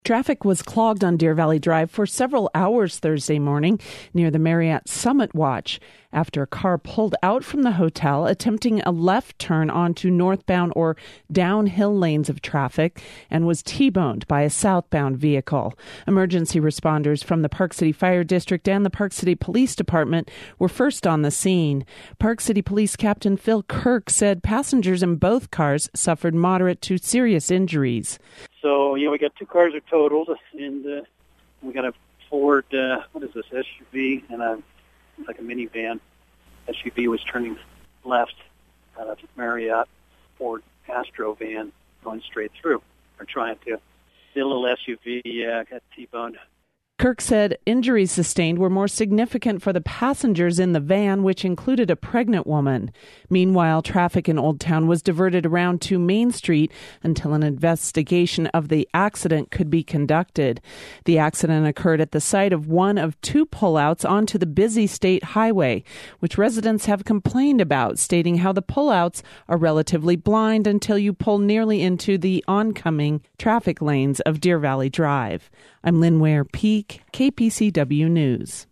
Traffic was clogged on Deer Valley Drive for several hours Thursday morning near the Marriott Summit Watch after a car pulled out from the hotel attempting a left turn onto northbound or downhill lanes of traffic and was T-boned by a southbound vehicle. Emergency responders from the Park City Fire District and the Park City Police Department were first on the scene. Park City Police Captain Phil Kirk said passengers in both cars suffered moderate to serious injuries. So, we got two cars are totaled, and we got a Ford, SUV, and like a minivan. SUV was turning left out of Marriott. Ford Astro van going straight through, or trying to. The little SUV got T-boned. Kirk said injuries sustained were more significant for the passengers in the van, which included a pregnant woman. Meanwhile, traffic in Old Town was diverted around to Main Street until an investigation of the accident could be conducted. The accident occurred at the site of one of two pullouts onto the busy state highway, which residents have complained about, stating how the pullouts are relatively blind until you pull nearly into the oncoming traffic lanes of Deer Valley Drive. I'm Lynn Ware Peak, KPCW News.